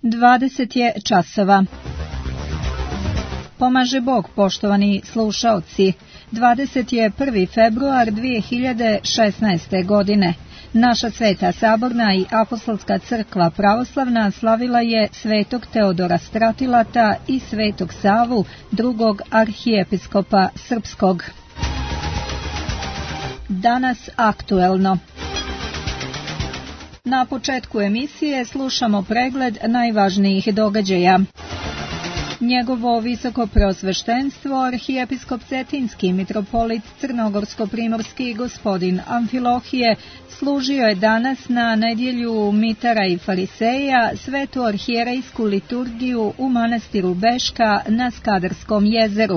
20 je časova. Pomaže Bog, poštovani slušaoci. 21. februar 2016. godine. Naša Sveta Saborna i Apostolska crkva pravoslavna slavila je svetog Teodora Stratilata i svetog Savu, drugog arhijepiskopa srpskog. Danas aktuelno. Na početku emisije slušamo pregled najvažnijih događaja. Njegovo visoko preosveštenstvo, arhijepiskop Cetinski, mitropolit Crnogorsko-primorski gospodin Amfilohije, služio je danas na nedjelju mitara i fariseja svetu arhijerejsku liturgiju u manastiru Beška na Skadarskom jezeru.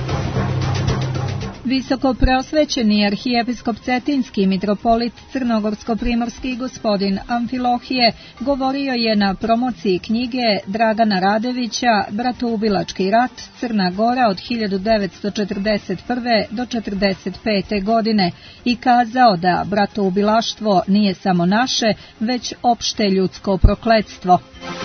Visoko preosvećeni arhijepiskop Cetinski, mitropolit Crnogorsko-primorski gospodin Amfilohije govorio je na promociji knjige Dragana Radevića Bratoubilački rat, Crna Gora od 1941. do 1945. godine i kazao da bratoubilaštvo nije samo naše, već opšte ljudsko prokletstvo.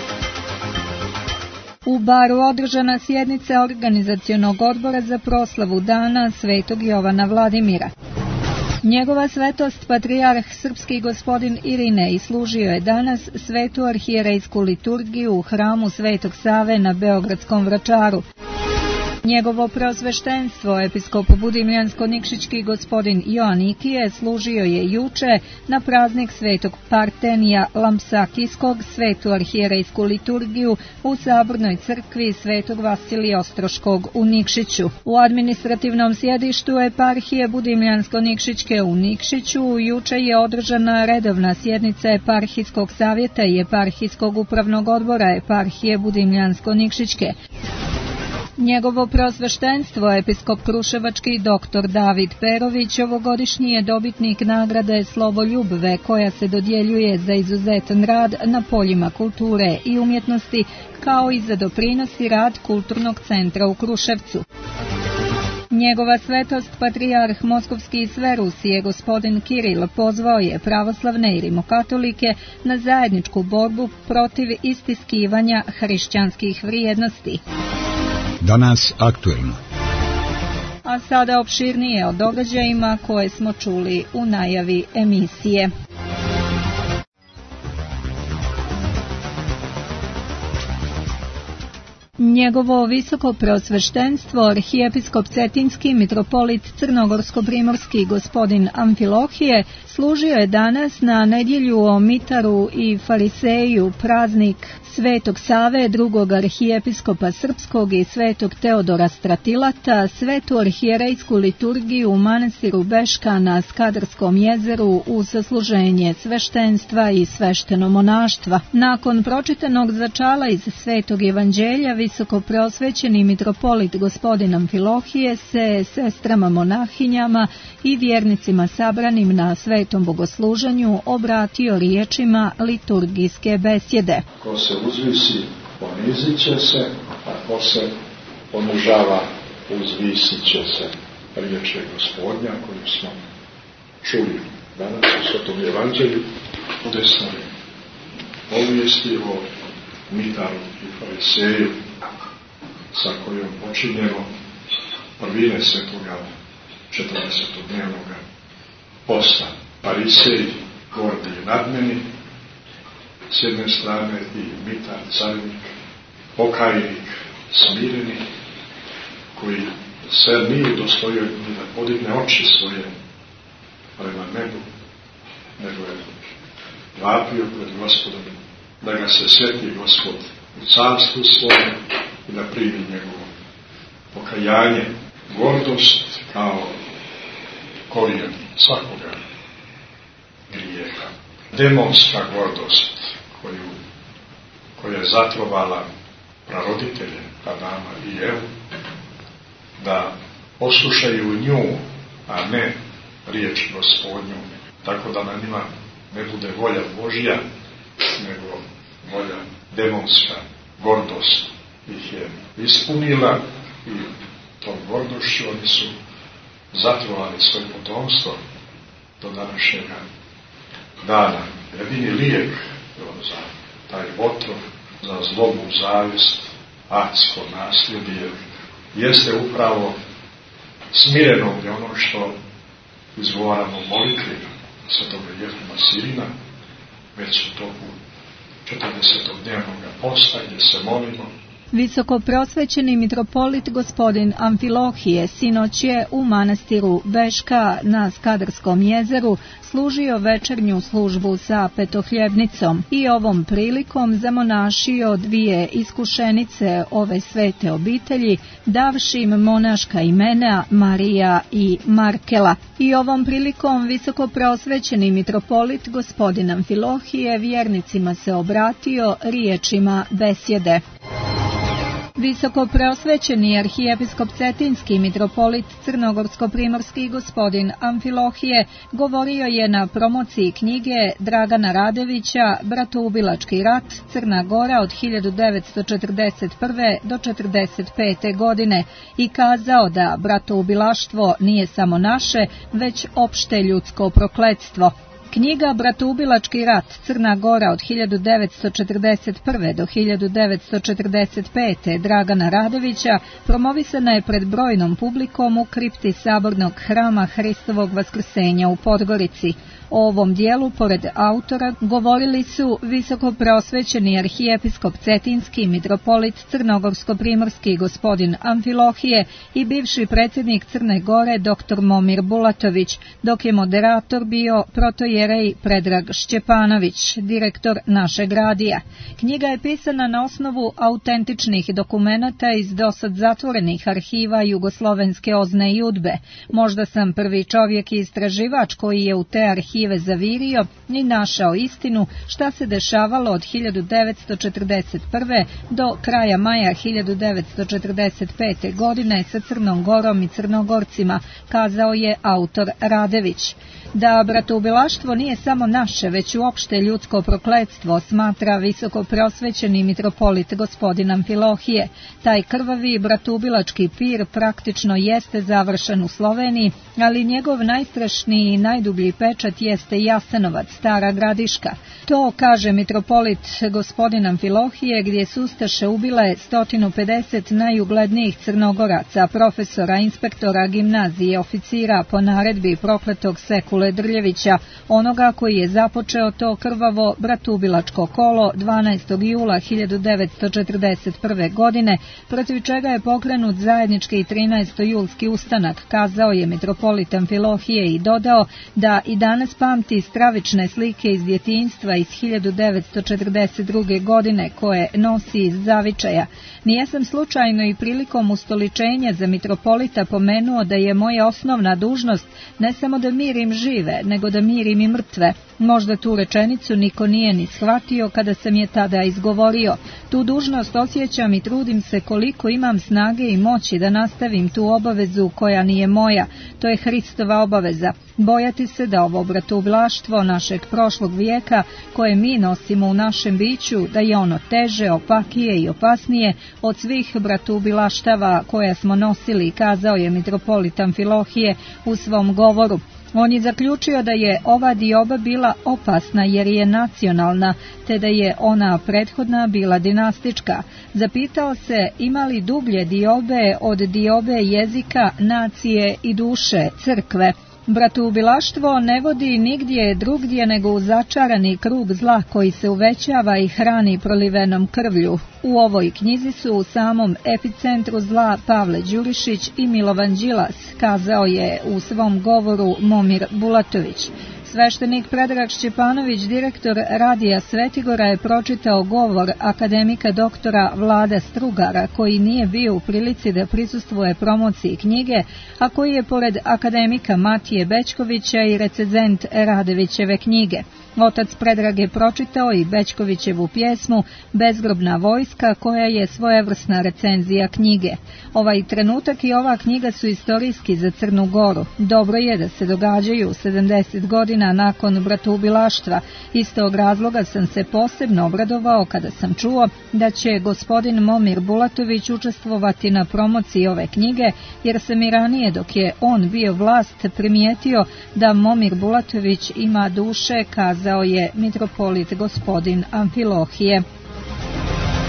U Baru održana sjednica organizacionog odbora za proslavu dana svetog Jovana Vladimira. Njegova svetost patrijarh srpski gospodin Irinej služio je danas svetu arhijerejsku liturgiju u hramu Svetog Save na Beogradskom Vračaru. Njegovo preosveštenstvo, episkop Budimljansko-Nikšićki gospodin Joanikije, služio je juče na praznik svetog Partenija Lampsakijskog svetu arhijerejsku liturgiju u Sabornoj crkvi svetog Vasilija Ostroškog u Nikšiću. U administrativnom sjedištu eparhije Budimljansko-Nikšićke u Nikšiću juče je održana redovna sjednica eparhijskog savjeta i eparhijskog upravnog odbora eparhije Budimljansko-Nikšićke. Njegovo preosveštenstvo, episkop Kruševački dr. David Perović, ovogodišnji je dobitnik nagrade Sloboljubve koja se dodjeljuje za izuzetan rad na poljima kulture i umjetnosti, kao i za doprinos i rad Kulturnog centra u Kruševcu. Njegova svetost patrijarh Moskovski i Sverusije gospodin Kiril pozvao je pravoslavne i rimokatolike na zajedničku borbu protiv istiskivanja hrišćanskih vrijednosti. Danas aktuelno. A sada opširnije o događajima koje smo čuli u najavi emisije. Njegovo visoko preosveštenstvo, arhijepiskop Cetinski, mitropolit Crnogorsko-primorski gospodin Amfilohije, služio je danas na nedjelju o mitaru i fariseju praznik Svetog Save, drugog arhijepiskopa srpskog i svetog Teodora Stratilata, svetu arhijerejsku liturgiju u manastiru Beška na Skadarskom jezeru uz sasluženje sveštenstva i svešteno monaštva. Nakon pročitanog začala iz Svetog evanđelja, visoko preosvećeni mitropolit gospodin Amfilohije se sestrama monahinjama i vjernicima sabranim na svetom bogosluženju obratio riječima liturgijske besjede. Ko se uzvisi, ponizit će se, a ko se ponižava, uzvisit će se. Riječ je Gospodnja koju smo čuli danas u Svetom evanđelju u 10. povijesti o mitaru i fariseju sa kojom počinjemo prvine svetoga 40-dnevnog posta. Farisej, gordi i nadmeni, s jedne strane i mitar, carinik, pokajnik, smireni, koji se nije dostojio ni da podigne oči svoje prema nebu, nego je vapio pred Gospodom da ga se sjeti Gospod u carstvu svoje i da primi njegovo pokajanje. Gordost kao korijen svakoga grijeha. Demonska gordost koja je zatrovala praroditelje Adama i Evu da poslušaju nju, a ne riječ Gospodnju, tako da na njima ne bude volja Božja, nego volja demonska. Gordost ih je ispunila i tom gordošću oni su zatrovali svoje potomstvo do današnjega dana. Jedini lijek za taj otrov za zlobu, zavist, adsko nasljedje, jeste upravo smirenje ono što izgovaramo u molitvi Svetoga Jefima Sirina, već u toku 40-dnevnog posta gdje se molimo. Visokoprosvećeni mitropolit gospodin Amfilohije sinoć je u manastiru Beška na Skadarskom jezeru služio večernju službu sa petohljebnicom i ovom prilikom zamonašio dvije iskušenice ove svete obitelji, davši im monaška imena Marija i Markela. I ovom prilikom visokoprosvećeni mitropolit gospodin Amfilohije vjernicima se obratio riječima besjede. Visokopreosvećeni arhijepiskop Cetinski mitropolit Crnogorsko-primorski gospodin Amfilohije govorio je na promociji knjige Dragana Radevića Bratoubilački rat Crna Gora od 1941. do 1945. godine i kazao da bratoubilaštvo nije samo naše, već opšte ljudsko prokletstvo. Knjiga Bratoubilački rat Crna Gora od 1941. do 1945. Dragana Radevića promovisana je pred brojnom publikom u kripti Sabornog hrama Hristovog Vaskrsenja u Podgorici. O ovom dijelu, pored autora, govorili su visokopreosvećeni arhijepiskop Cetinski, mitropolit Crnogorsko-primorski gospodin Amfilohije i bivši predsjednik Crne Gore dr. Momir Bulatović, dok je moderator bio protojerej Predrag Šćepanović, direktor našeg radija. Knjiga je pisana na osnovu autentičnih dokumenata iz dosad zatvorenih arhiva jugoslovenske OZNE i UDBE. Možda sam prvi čovjek i istraživač koji je u te arhive zavirio i našao istinu šta se dešavalo od 1941. do kraja maja 1945. godine sa Crnom Gorom i Crnogorcima, kazao je autor Radević. Da bratoubilaštvo nije samo naše, već uopšte ljudsko prokletstvo, smatra visokopreosvećeni mitropolit gospodin Amfilohije. Taj krvavi bratoubilački pir praktično jeste završen u Sloveniji, ali njegov najstrašniji i najdublji pečat jeste Jasenovac, Stara Gradiška. To kaže mitropolit gospodin Amfilohije, gdje su ustaše ubile 150 najuglednijih Crnogoraca, profesora, inspektora, gimnazije, oficira po naredbi prokletog Sekule Drljevića, onoga koji je započeo to krvavo bratoubilačko kolo 12. jula 1941. godine, protiv čega je pokrenut zajednički 13. julski ustanak, kazao je mitropolit Amfilohije i dodao da i danas pamti stravične slike iz djetinjstva iz 1942. godine koje nosi iz zavičaja. Nijesam slučajno i prilikom ustoličenja za mitropolita pomenuo da je moja osnovna dužnost ne samo da mirim žive, nego da mirim i mrtve. Možda tu rečenicu niko nije ni shvatio kada sam je tada izgovorio. Tu dužnost osjećam i trudim se koliko imam snage i moći da nastavim tu obavezu koja nije moja. To je Hristova obaveza. Bojati se da ovo bratoubilaštvo našeg prošlog vijeka koje mi nosimo u našem biću, da je ono teže, opakije i opasnije od svih bratoubilaštava koje smo nosili, kazao je mitropolit Amfilohije u svom govoru. On je zaključio da je ova dioba bila opasna jer je nacionalna, te da je ona prethodna bila dinastička. Zapitao se ima li dublje diobe od diobe jezika, nacije i duše, crkve. Bratoubilaštvo ne vodi nigdje drugdje nego u začarani krug zla koji se uvećava i hrani prolivenom krvlju. U ovoj knjizi su u samom epicentru zla Pavle Đurišić i Milovan Đilas, kazao je u svom govoru Momir Bulatović. Sveštenik Predrag Šćepanović, direktor radija Svetigora, je pročitao govor akademika doktora Vlada Strugara, koji nije bio u prilici da prisustvuje promociji knjige, a koji je pored akademika Matije Bećkovića i recenzent Radevićeve knjige. Otac Predrag je pročitao i Bećkovićevu pjesmu Bezgrobna vojska, koja je svojevrsna recenzija knjige. Ovaj trenutak i ova knjiga su istorijski za Crnu Goru. Dobro je da se događaju 70 godina nakon bratoubilaštva. Iz tog razloga sam se posebno obradovao kada sam čuo da će gospodin Momir Bulatović učestvovati na promociji ove knjige, jer sam i ranije dok je on bio vlast primijetio da Momir Bulatović ima duše, kazao je mitropolit gospodin Amfilohije.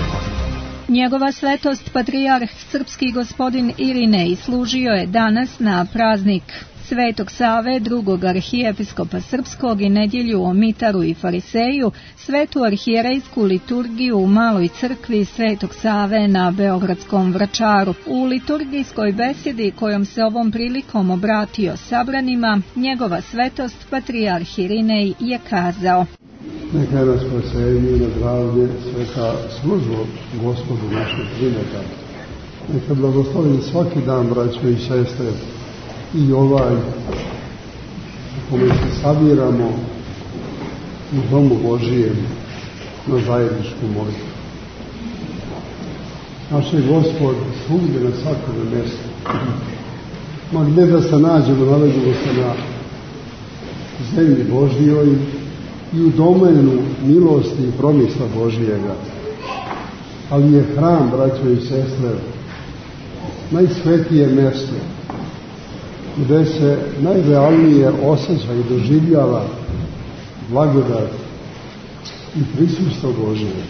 Njegova svetost patrijarh srpski gospodin Irinej služio je danas na praznik Svetog Save, drugog arhijepiskopa srpskog, i nedjelju o Mitaru i Fariseju, svetu arhijerejsku liturgiju u maloj crkvi Svetog Save na Beogradskom Vračaru. U liturgijskoj besedi kojom se ovom prilikom obratio sabranima, njegova svetost patrijarh Irinej je kazao: Neka je na spasenje i na zdravlje sveta služba Gospodu našeg primeta. Neka blagoslovi svaki dan, braćo i sestre, i ovaj u kome se sabiramo u domu Božijem na zajedničku molitvu. Naš je Gospod svugdje na svakome mjestu. Ma gdje da se nađemo, nalazimo se na zemlji Božjoj i u domenu milosti i promisla Božijega. Ali je hram, braćo i sestre, najsvetije mjesto gdje se najrealnije osjeća i doživljava blagodat i prisustvo Božije.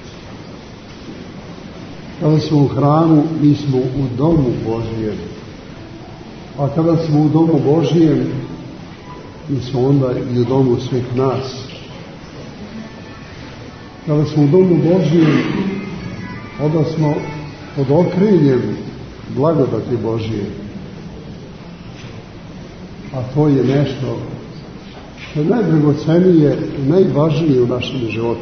Kada smo u hramu, mi smo u domu Božijem. A kada smo u domu Božijem, mi smo onda i u domu svih nas. Kada smo u domu Božijem, onda smo pod okriljem blagodati Božije. A to je nešto što je najdragocenije i najvažnije u našem životu.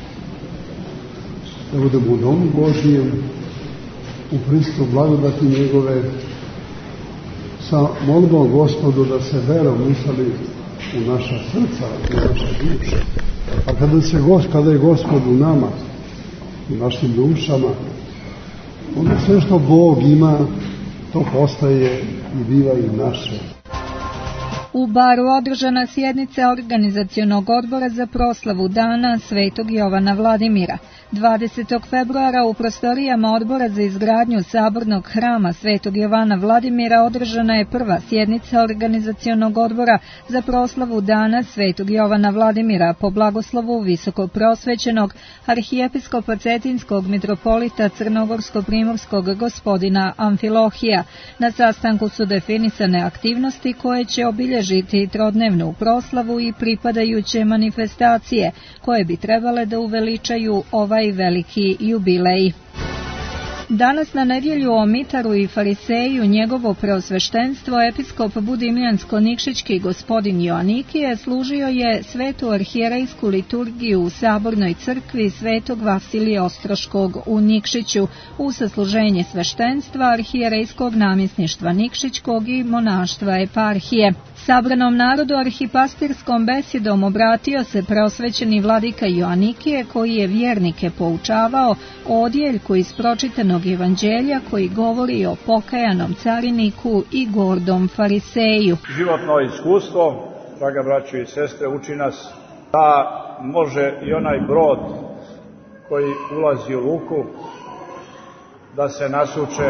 Da budemo u domu Božijem, u prisustvu blagodati njegove, sa molbom Gospodu da se verom usali u naša srca i naše duše. A kada je Gospod u nama, u našim dušama, onda sve što Bog ima, to postaje i biva i naše. U Baru održana sjednica organizacionog odbora za proslavu Dana Svetog Jovana Vladimira. 20. februara u prostorijama odbora za izgradnju sabornog hrama Svetog Jovana Vladimira održana je prva sjednica organizacionog odbora za proslavu Dana Svetog Jovana Vladimira po blagoslovu visokoprosvećenog arhijepiskopa Cetinskog mitropolita Crnogorsko-primorskog gospodina Amfilohija. Na sastanku su definisane aktivnosti koje će obilježiti trodnevnu proslavu i pripadajuće manifestacije koje bi trebale da uveličaju ovaj veliki jubilej. Danas na nedjelju o Mitaru i Fariseju njegovo preosveštenstvo episkop Budimljansko-Nikšićki gospodin Joanikije služio je svetu arhijerejsku liturgiju u sabornoj crkvi Svetog Vasilija Ostroškog u Nikšiću u sasluženje sveštenstva arhijerejskog namjesništva Nikšićkog i monaštva eparhije. Sabranom narodu arhipastirskom besedom obratio se preosvećeni vladika Joanikije, koji je vjernike poučavao o odjeljku iz pročitanog evanđelja koji govori o pokajanom cariniku i gordom fariseju. Životno iskustvo, draga braćo i sestre, uči nas da može i onaj brod koji ulazi u luku da se nasuče,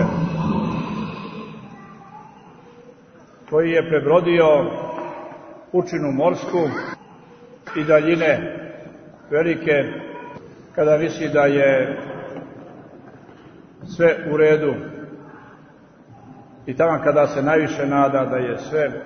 koji je prebrodio pučinu morsku i daljine velike, kada misli da je sve u redu, i tamo kada se najviše nada da je sve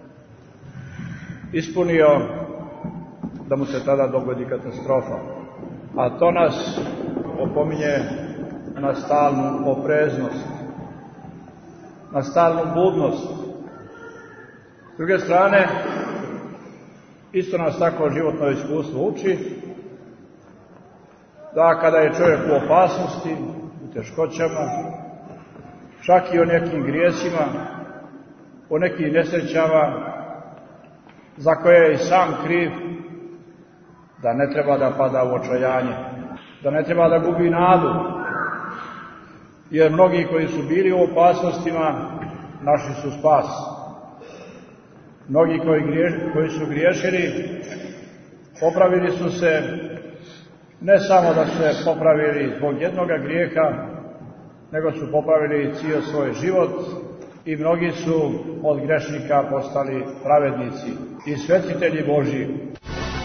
ispunio, da mu se tada dogodi katastrofa. A to nas opominje na stalnu opreznost, na stalnu budnost. S druge strane, isto nas tako životno iskustvo uči da kada je čovjek u opasnosti, u teškoćama, čak i o nekim grijesima, o nekim nesrećama za koje je i sam kriv, da ne treba da pada u očajanje, da ne treba da gubi nadu, jer mnogi koji su bili u opasnostima našli su spas. Mnogi koji su griješili popravili su se, ne samo da su se popravili zbog jednoga grijeha, nego su popravili cijel svoj život i mnogi su od grešnika postali pravednici i svetitelji Božji.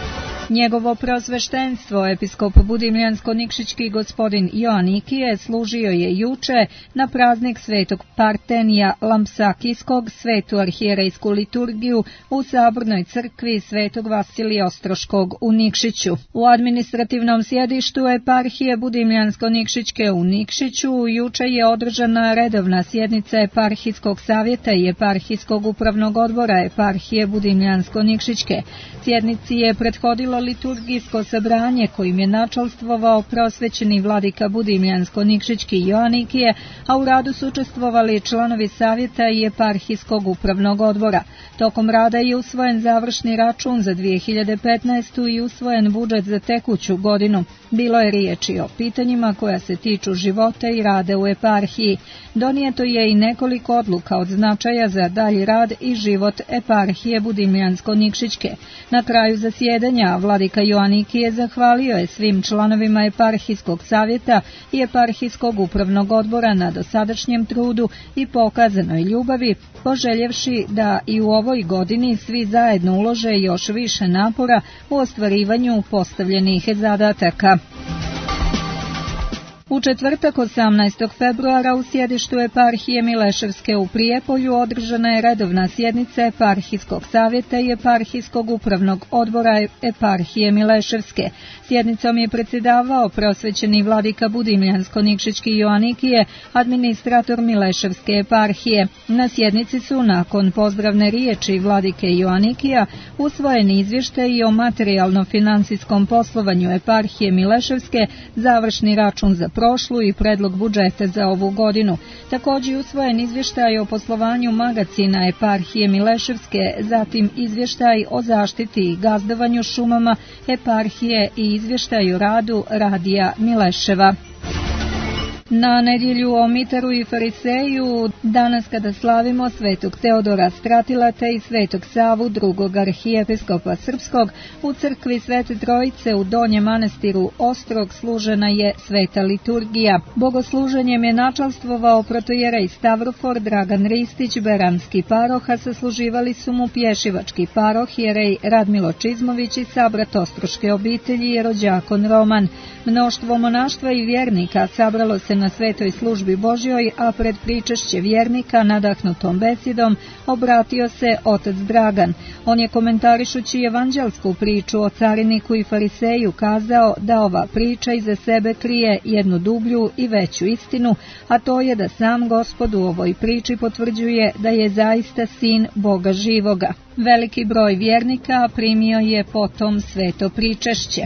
Njegovo prosveštenstvo, episkop budimljansko-nikšićki gospodin Joanikije, služio je juče na praznik svetog Partenija Lampsakijskog, svetu arhijerejsku liturgiju u sabornoj crkvi svetog Vasilija Ostroškog u Nikšiću. U administrativnom sjedištu eparhije budimljansko-nikšićke u Nikšiću juče je održana redovna sjednica eparhijskog savjeta i eparhijskog upravnog odbora eparhije budimljansko-nikšićke. Sjednici je prethodilo liturgijsko sabranje kojim je načalstvovao prosvećeni vladika budimljansko-nikšićki Joanikije, a u radu su učestvovali članovi savjeta i eparhijskog upravnog odbora. Tokom rada je usvojen završni račun za 2015. i usvojen budžet za tekuću godinu. Bilo je riječi o pitanjima koja se tiču života i rada u eparhiji. Donijeto je i nekoliko odluka od značaja za dalji rad i život eparhije budimljansko-nikšićke. Na kraju zasjedanja vladika Joanikije zahvalio je svim članovima eparhijskog savjeta i eparhijskog upravnog odbora na dosadašnjem trudu i pokazanoj ljubavi, poželjevši da i u ovoj godini svi zajedno ulože još više napora u ostvarivanju postavljenih zadataka. U četvrtak 18. februara u sjedištu eparhije Mileševske u Prijepolju održana je redovna sjednica eparhijskog savjeta i eparhijskog upravnog odbora eparhije Mileševske. Sjednicom je predsjedavao prosvećeni vladika budimljansko-nikšićki Joanikije, administrator Mileševske eparhije. Na sjednici su nakon pozdravne riječi vladike Joanikija usvojeni izvještaj o materijalno-financijskom poslovanju eparhije Mileševske, završni račun za prošlu i predlog budžeta za ovu godinu. Također usvojen izvještaj o poslovanju magacina eparhije Mileševske, zatim izvještaj o zaštiti i gazdovanju šumama eparhije i izvještaj o radu radija Mileševa. Na nedjelju o Mitaru i Fariseju, danas kada slavimo svetog Teodora Stratilata i svetog Savu, drugog arhijepiskopa srpskog, u crkvi Svete Trojice u Donjem manastiru Ostrog služena je sveta liturgija. Bogosluženjem je načalstvovao protojerej Stavrofor Dragan Ristić, beranski paroh, a sasluživali su mu pješivački paroh jerej Radmilo Čizmović i sabrat Ostroške obitelji jerođakon Roman. Mnoštvo monaštva i vjernika sabralo se na svetoj službi Božjoj, a pred pričešće vjernika nadahnutom besedom obratio se otac Dragan. On je komentarišući evanđelsku priču o cariniku i fariseju kazao da ova priča iza sebe krije jednu dublju i veću istinu, a to je da sam Gospod u ovoj priči potvrđuje da je zaista sin Boga živoga. Veliki broj vjernika primio je potom sveto pričešće.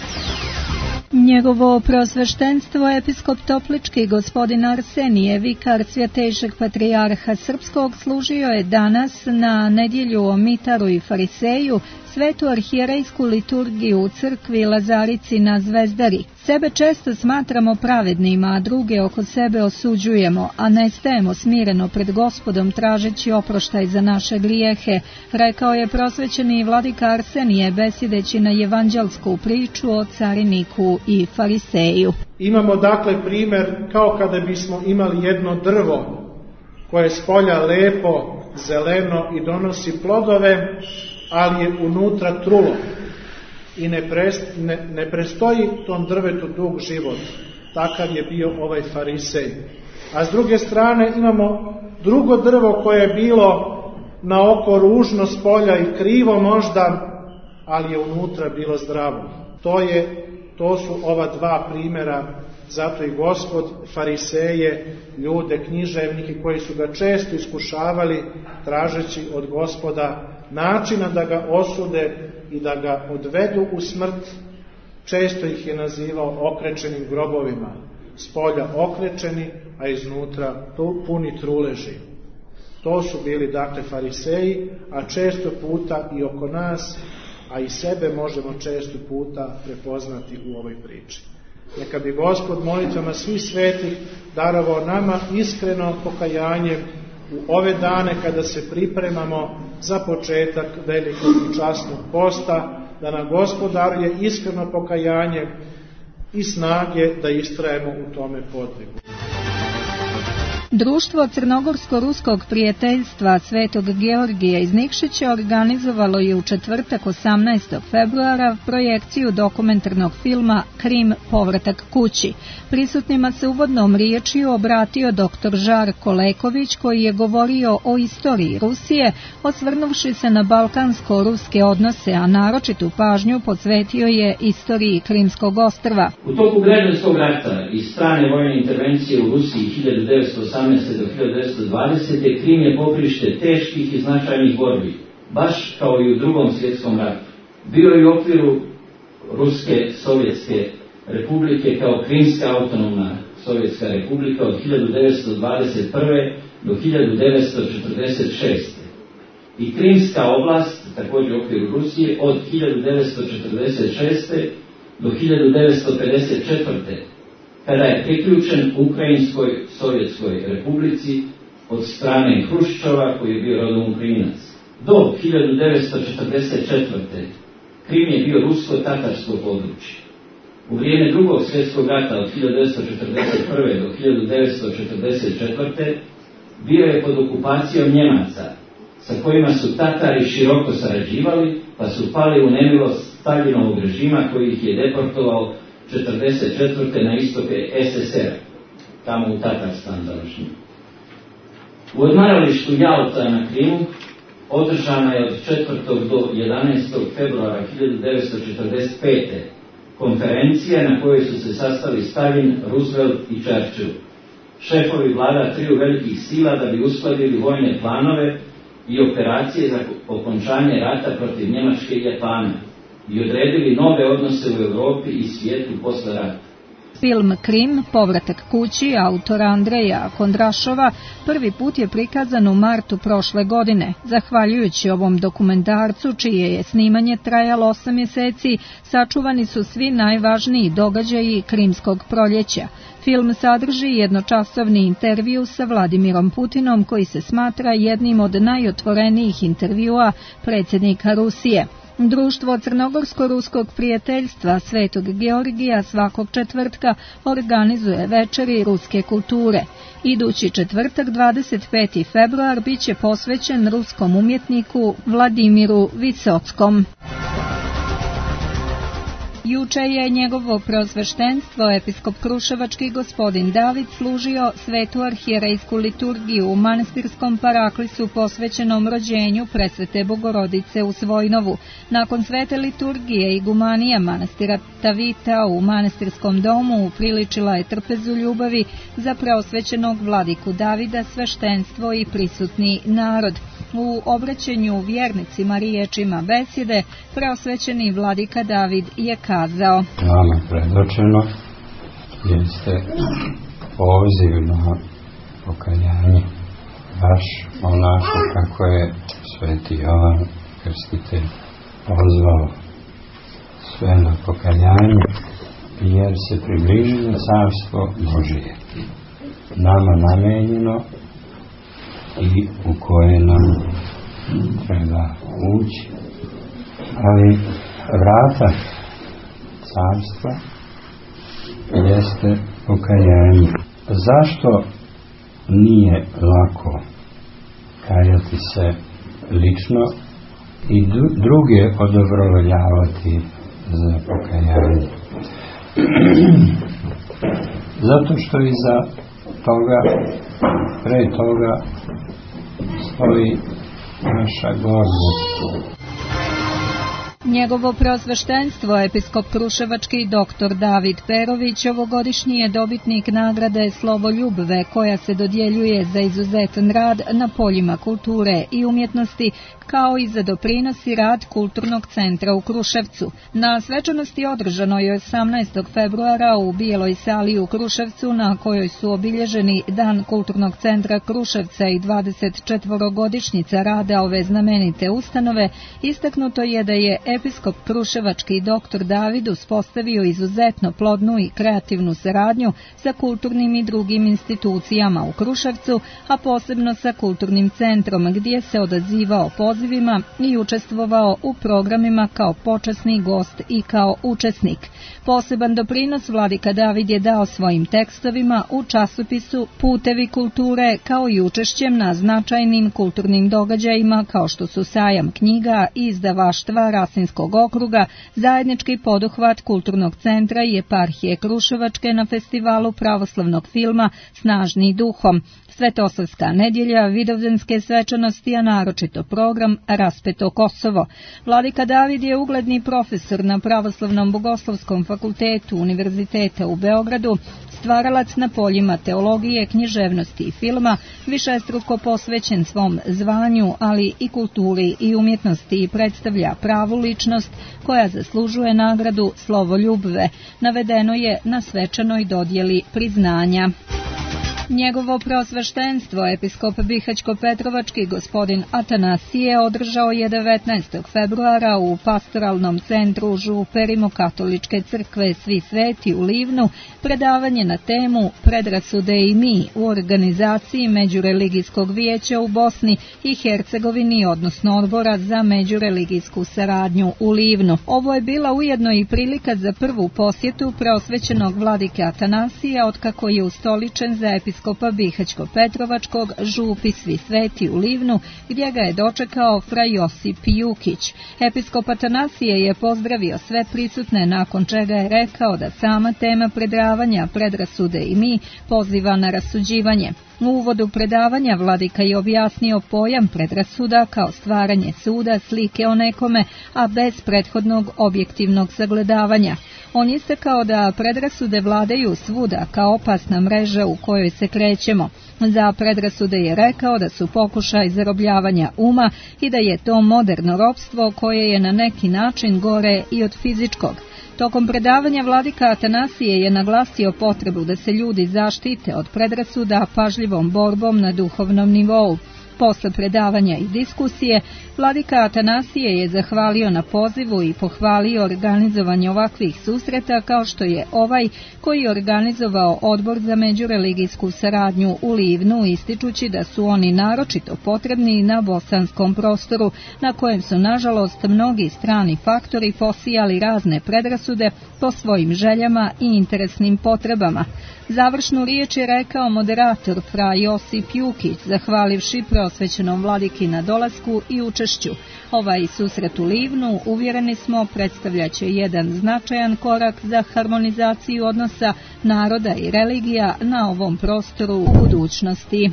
Njegovo prosveštenstvo episkop Toplički gospodin Arsenije, vikar Svjetejšeg patrijarha srpskog, služio je danas na nedjelju o Mitaru i Fariseju svetu arhijerejsku liturgiju u crkvi Lazarici na Zvezdari. Sebe često smatramo pravednima, a druge oko sebe osuđujemo, a ne stajemo smireno pred Gospodom tražeći oproštaj za naše grijehe, rekao je prosvećeni vladika Arsenije besideći na evanđelsku priču o cariniku i Fariseju. Imamo dakle primjer kao kada bismo imali jedno drvo koje je spolja lepo, zeleno i donosi plodove, ali je unutra trulo i ne prestoji tom drvetu dug život. Takav je bio ovaj farisej. A s druge strane imamo drugo drvo koje je bilo na oko ružno spolja i krivo možda, ali je unutra bilo zdravo. To su ova dva primjera. Zato i Gospod fariseje, ljude, književnike koji su ga često iskušavali tražeći od Gospoda načina da ga osude i da ga odvedu u smrt, često ih je nazivao okrečenim grobovima, spolja okrečeni, a iznutra puni truleži. To su bili dakle fariseji, a često puta i oko nas, a i sebe možemo često puta prepoznati u ovoj priči. Neka bi Gospod molitvama svih svetih darovao nama iskreno pokajanje u ove dane kada se pripremamo za početak velikog i časnog posta, da nam Gospod daruje iskreno pokajanje i snage da istrajemo u tome podvigu. Društvo Crnogorsko-ruskog prijateljstva Svetog Georgija iz Nikšića organizovalo je u četvrtak 18. februara projekciju dokumentarnog filma Krim – povratak kući. Prisutnima se uvodnom riječju obratio dr. Žarko Leković, koji je govorio o istoriji Rusije, osvrnuvši se na balkansko-ruske odnose, a naročitu pažnju posvetio je istoriji Krimskog ostrva. U toku građanskog rata i strane vojne intervencije u Rusiji 1918. do 1920. Krim je poprište teških i značajnih borbi, baš kao i u Drugom svjetskom ratu. Bio je u okviru Ruske sovjetske republike kao Krimska autonomna sovjetska republika od 1921. do 1946. I Krimska oblast, također u okviru Rusije, od 1946. do 1954. kada je priključen Ukrajinskoj sovjetskoj republici od strane Hruščova, koji je bio rodom Ukrajinac. Do 1944. Krim je bio rusko-tatarsko područje. U vrijeme Drugog svjetskog rata od 1941. do 1944. bio je pod okupacijom Njemaca, sa kojima su Tatari široko sarađivali, pa su pali u nemilost Stalinovog režima koji ih je deportovao 1944. na istoke SSR, tamo u Tatarstan današnji. U odmaralištu Jalta na Krimu održana je od 4. do 11. februara 1945. konferencija na kojoj su se sastali Stalin, Roosevelt i Churchill, šefovi vlada triju velikih sila, da bi uskladili vojne planove i operacije za okončanje rata protiv Njemačke i Japana i odredili nove odnose u Europi i svijetu posle rata. Film Krim – povratak kući autora Andreja Kondrašova prvi put je prikazan u martu prošle godine. Zahvaljujući ovom dokumentarcu, čije je snimanje trajalo 8 mjeseci, sačuvani su svi najvažniji događaji Krimskog proljeća. Film sadrži jednočasovni intervju sa Vladimirom Putinom, koji se smatra jednim od najotvorenijih intervjua predsjednika Rusije. Društvo Crnogorsko-ruskog prijateljstva Svetog Georgija svakog četvrtka organizuje večeri ruske kulture. Idući četvrtak, 25. februar, bit će posvećen ruskom umjetniku Vladimiru Visockom. Juče je njegovo preosveštenstvo episkop kruševački gospodin David služio svetu arhijerejsku liturgiju u manastirskom paraklisu posvećenom rođenju presvete Bogorodice u Svojnovu. Nakon svete liturgije igumanija manastira Tavita u manastirskom domu upriličila je trpezu ljubavi za preosvećenog vladiku Davida, sveštenstvo i prisutni narod. U obraćanju vjernicima riječima besjede preosvećeni vladika David je kazao: Nama predočeno jeste poziv na pokajanje, baš onako kako je sveti Jovan Krstitelj pozvao sve na pokajanje, jer se približilo carstvo Božije, nama namenjeno i u koje nam treba ući, ali vrata carstva jeste pokajanje. Zašto nije lako kajati se lično i druge odobrovoljavati za pokajanje? Zato što iza toga, pre toga stoji naša gordost. Njegovo preosveštenstvo, episkop kruševački dr. David Perović, ovogodišnji je dobitnik nagrade Slovoljubve, koja se dodjeljuje za izuzetan rad na poljima kulture i umjetnosti, kao i za doprinos i rad Kulturnog centra u Kruševcu. Na svečanosti održanoj 18. februara u Bijeloj sali u Kruševcu, na kojoj su obilježeni Dan Kulturnog centra Kruševca i 24-godišnjica rada ove znamenite ustanove, istaknuto je da je episkop Kruševački dr. David uspostavio izuzetno plodnu i kreativnu saradnju sa kulturnim i drugim institucijama u Kruševcu, a posebno sa kulturnim centrom gdje se odazivao pozivima i učestvovao u programima kao počasni gost i kao učesnik. Poseban doprinos vladika David je dao svojim tekstovima u časopisu Putevi kulture, kao i učešćem na značajnim kulturnim događajima kao što su sajam knjiga i izdavaštva Rasinskog okruga, zajednički poduhvat Kulturnog centra i eparhije Kruševačke na festivalu pravoslavnog filma Snažni duhom, Svetosavska nedjelja, vidovdanske svečanosti, a naročito program Raspeto Kosovo. Vladika David je ugledni profesor na Pravoslavnom bogoslovskom fakultetu Univerziteta u Beogradu, stvaralac na poljima teologije, književnosti i filma, višestruko posvećen svom zvanju, ali i kulturi i umjetnosti, i predstavlja pravu ličnost koja zaslužuje nagradu Slovoljubve. Navedeno je na svečanoj dodjeli priznanja. Njegovo preosveštenstvo, episkop Bihaćko-Petrovački gospodin Atanasije, održao je 19. februara u pastoralnom centru Župe Rimokatoličke crkve Svi sveti u Livnu predavanje na temu Predrasude i mi u organizaciji Međureligijskog vijeća u Bosni i Hercegovini, odnosno Odbora za međureligijsku saradnju u Livnu. Ovo je bila ujedno i prilika za prvu posjetu preosvećenog vladike Atanasija otkako je ustoličen za episkopa Bihaćko-Petrovačkog Župi Svi sveti u Livnu, gdje ga je dočekao fra Josip Jukić. Episkop Atanasije je pozdravio sve prisutne, nakon čega je rekao da sama tema predavanja Predrasude i mi poziva na rasuđivanje. U uvodu predavanja vladika je objasnio pojam predrasuda kao stvaranje suda, slike o nekome, a bez prethodnog objektivnog sagledavanja. On istakao da predrasude vladaju svuda kao opasna mreža u kojoj se krećemo. Za predrasude je rekao da su pokušaj zarobljavanja uma i da je to moderno ropstvo koje je na neki način gore i od fizičkog. Tokom predavanja vladika Atanasije je naglasio potrebu da se ljudi zaštite od predrasuda pažljivom borbom na duhovnom nivou. Posle predavanja i diskusije, vladika Atanasije je zahvalio na pozivu i pohvalio organizovanje ovakvih susreta kao što je ovaj koji je organizovao Odbor za međureligijsku saradnju u Livnu, ističući da su oni naročito potrebni na bosanskom prostoru, na kojem su nažalost mnogi strani faktori posijali razne predrasude po svojim željama i interesnim potrebama. Završnu riječ je rekao moderator fra Josip Jukić, zahvalivši preosvećenom vladiki na dolasku i učešću. Ovaj susret u Livnu, uvjereni smo, predstavljaće jedan značajan korak za harmonizaciju odnosa naroda i religija na ovom prostoru u budućnosti.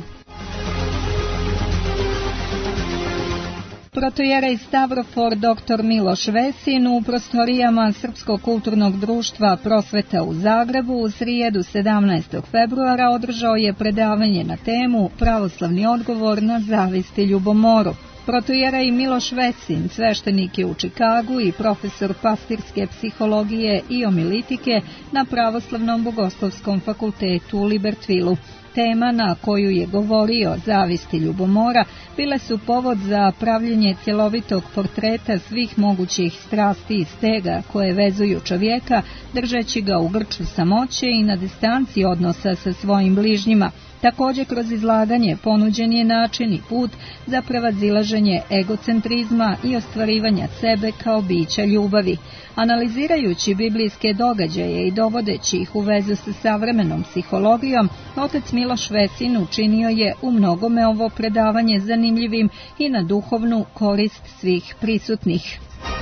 Protojerej Stavrofor dr. Miloš Vesin u prostorijama Srpskog kulturnog društva Prosveta u Zagrebu u srijedu 17. februara održao je predavanje na temu Pravoslavni odgovor na zavist i ljubomoru. Protojerej Miloš Vesin, sveštenik je u Čikagu i profesor pastirske psihologije i omilitike na Pravoslavnom bogoslovskom fakultetu u Libertvilu. Tema na koju je govorio, zavist i ljubomora, bile su povod za pravljenje cjelovitog portreta svih mogućih strasti i stega koje vezuju čovjeka, držeći ga u grču samoće i na distanci odnosa sa svojim bližnjima. Također kroz izlaganje ponuđen je način i put za prevazilaženje egocentrizma i ostvarivanja sebe kao bića ljubavi. Analizirajući biblijske događaje i dovodeći ih u vezu sa savremenom psihologijom, otac Miloš Vesin učinio je u mnogome ovo predavanje zanimljivim i na duhovnu korist svih prisutnih.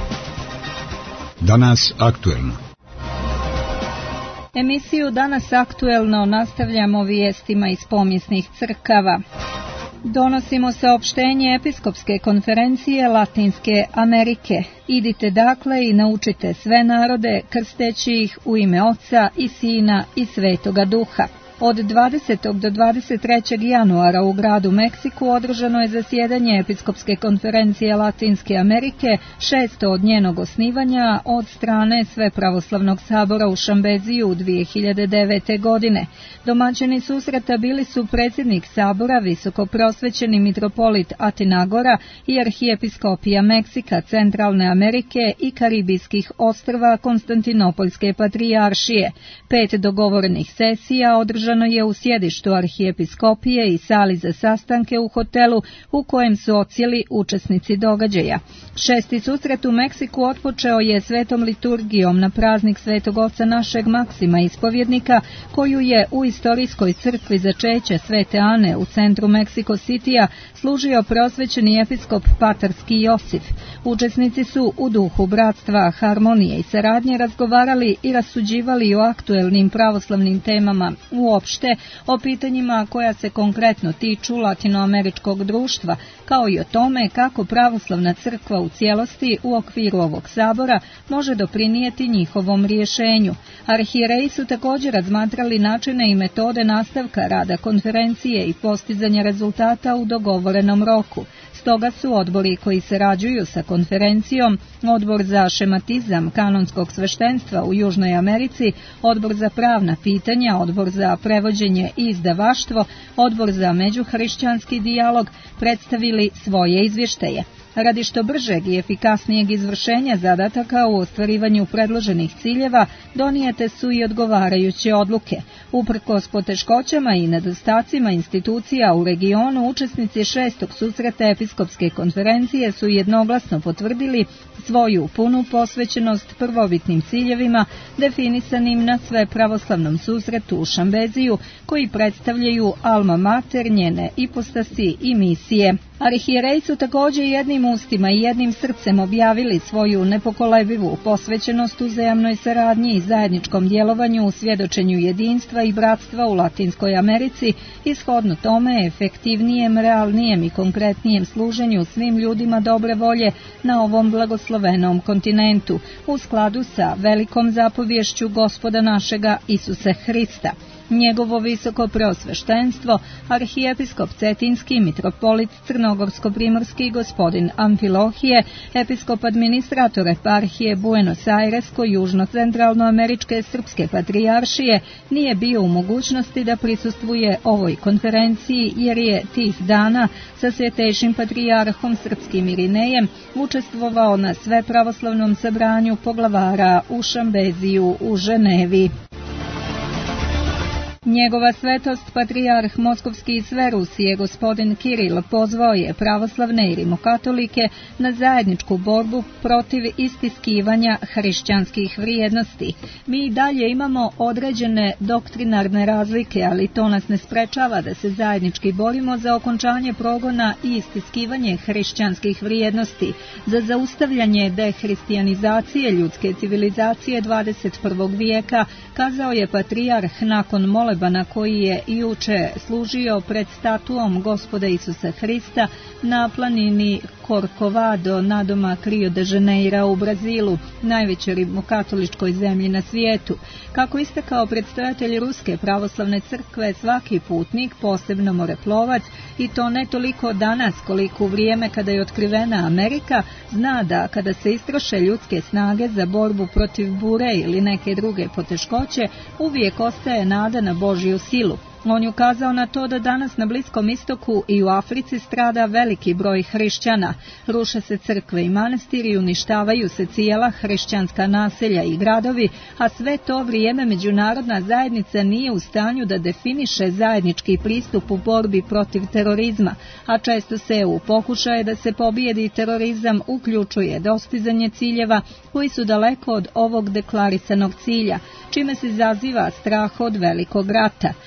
Danas aktuelno. Emisiju Danas aktuelno nastavljamo vijestima iz pomjesnih crkava. Donosimo saopštenje Episkopske konferencije Latinske Amerike. Idite dakle i naučite sve narode, krsteći ih u ime Oca i Sina i Svetoga Duha. Od 20. do 23. januara u gradu Meksiku održano je zasjedanje Episkopske konferencije Latinske Amerike, 600 od njenog osnivanja od strane Svepravoslavnog sabora u Šambeziju 2009. godine. Domaćini susreta bili su predsjednik sabora, visokoprosvećeni mitropolit Atenagora i arhijepiskopija Meksika, Centralne Amerike i Karibijskih ostrva Konstantinopoljske patrijaršije. 5 dogovorenih sesija održano je u sjedištu arhijepiskopije i sali za sastanke u hotelu u kojem su odsjeli učesnici događaja. 6. susret u Meksiku otpočeo je svetom liturgijom na praznik Svetog Oca našeg Maksima ispovjednika, koju je u istorijskoj crkvi začeća Svete Ane u centru Meksiko Citya služio prosvećeni episkop Patarski Josif. Učesnici su u duhu bratstva, harmonije i saradnje razgovarali i rasuđivali o aktuelnim pravoslavnim temama, uopšte o pitanjima koja se konkretno tiču latinoameričkog društva, kao i o tome kako pravoslavna crkva u cijelosti u okviru ovog sabora može doprinijeti njihovom rješenju. Arhijereji su također razmatrali načine i metode nastavka rada konferencije i postizanja rezultata u dogovorenom roku. Stoga su odbori koji sarađuju sa konferencijom, Odbor za šematizam kanonskog sveštenstva u Južnoj Americi, Odbor za pravna pitanja, Odbor za prevođenje i izdavaštvo, Odbor za međuhrišćanski dijalog, predstavili svoje izvještaje. Radi što bržeg i efikasnijeg izvršenja zadataka u ostvarivanju predloženih ciljeva, donijete su i odgovarajuće odluke. Uprkos poteškoćama i nedostacima institucija u regionu, učesnici 6. susreta Episkopske konferencije su jednoglasno potvrdili svoju punu posvećenost prvobitnim ciljevima definisanim na Svepravoslavnom susretu u Šambeziju, koji predstavljaju alma mater, njene ipostasi i misije. Arhijereji su također jednim ustima i jednim srcem objavili svoju nepokolebivu posvećenost uzajamnoj saradnji i zajedničkom djelovanju u svjedočenju jedinstva i bratstva u Latinskoj Americi i shodno tome efektivnijem, realnijem i konkretnijem služenju svim ljudima dobre volje na ovom blagoslovenom kontinentu, u skladu sa velikom zapovješću Gospoda našega Isusa Hrista. Njegovo visoko preosveštenstvo, arhijepiskop Cetinski, mitropolit Crnogorsko-primorski gospodin Amfilohije, episkop administrator eparhije Buenos Airesko južno-centralnoameričke srpske patrijaršije, nije bio u mogućnosti da prisustvuje ovoj konferenciji jer je tih dana sa svetejšim patrijarhom srpskim Irinejem učestvovao na svepravoslavnom sabranju poglavara u Šambeziju u Ženevi. Njegova svetost, patrijarh Moskovski i sve Rusije, gospodin Kiril, pozvao je pravoslavne i rimokatolike na zajedničku borbu protiv istiskivanja hrišćanskih vrijednosti. Mi i dalje imamo određene doktrinarne razlike, ali to nas ne sprečava da se zajednički borimo za okončanje progona i istiskivanje hrišćanskih vrijednosti, za zaustavljanje dehristijanizacije ljudske civilizacije 21. vijeka, kazao je patrijarh nakon molebana koji je juče služio pred statuom Gospoda Isusa Hrista na planini Corcovado nadomak Rio de Janeira u Brazilu, najvećoj rimokatoličkoj zemlji na svijetu. Kako istakao predstojatelj Ruske pravoslavne crkve, svaki putnik, posebno moreplovac, i to ne toliko danas koliko u vrijeme kada je otkrivena Amerika, zna da kada se istroše ljudske snage za borbu protiv bure ili neke druge poteškoće, uvijek ostaje nada na Božju silu. On je ukazao na to da danas na Bliskom istoku i u Africi strada veliki broj hrišćana. Ruše se crkve i manastiri i uništavaju se cijela hrišćanska naselja i gradovi, a sve to vrijeme međunarodna zajednica nije u stanju da definiše zajednički pristup u borbi protiv terorizma, a često se u pokušaje da se pobijedi terorizam uključuje dostizanje ciljeva koji su daleko od ovog deklarisanog cilja, čime se izaziva strah od velikog rata. Prema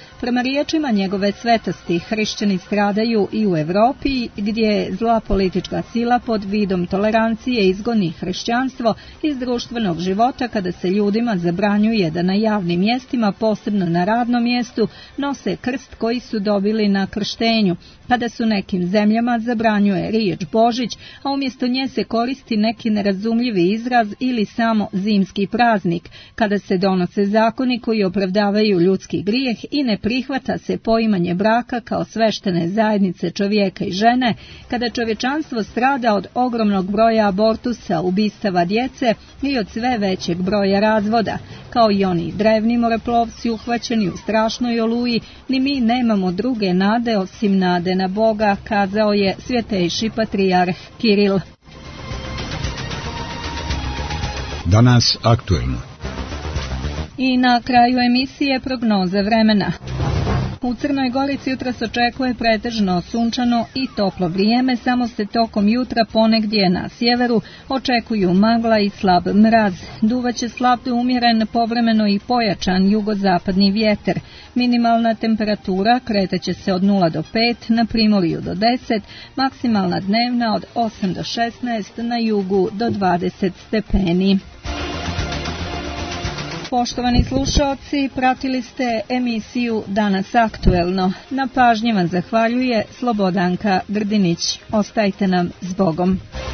riječima njegove svetosti, hrišćani stradaju i u Evropi, gdje je zla politička sila pod vidom tolerancije izgoni hrišćanstvo iz društvenog života kada se ljudima zabranjuje da na javnim mjestima, posebno na radnom mjestu, nose krst koji su dobili na krštenju, kada su nekim zemljama zabranjuje riječ Božić, a umjesto nje se koristi neki nerazumljivi izraz ili samo zimski praznik, kada se donose zakoni koji opravdavaju ljudski grijeh i ne prihvata se poimanje braka kao sveštene zajednice čovjeka i žene, kada čovječanstvo strada od ogromnog broja abortusa, ubistava djece i od sve većeg broja razvoda. Kao i oni drevni moreplovci uhvaćeni u strašnoj oluji, ni mi nemamo druge nade osim nade na Boga, kazao je svjetejši patrijarh Kiril. Danas aktuelno. I na kraju emisije prognoza vremena. U Crnoj Gorici jutros očekuje pretežno sunčano i toplo vrijeme, samo se tokom jutra ponegdje na sjeveru očekuju magla i slab mraz. Duvaće slab do umjeren, povremeno i pojačan jugozapadni vjetar. Minimalna temperatura kretaće se od 0 do 5, na primorju do 10, maksimalna dnevna od 8 do 16, na jugu do 20 stepeni. Poštovani slušaoci, pratili ste emisiju Danas aktuelno. Na pažnji vam zahvaljuje Slobodanka Grdinić. Ostajte nam s Bogom.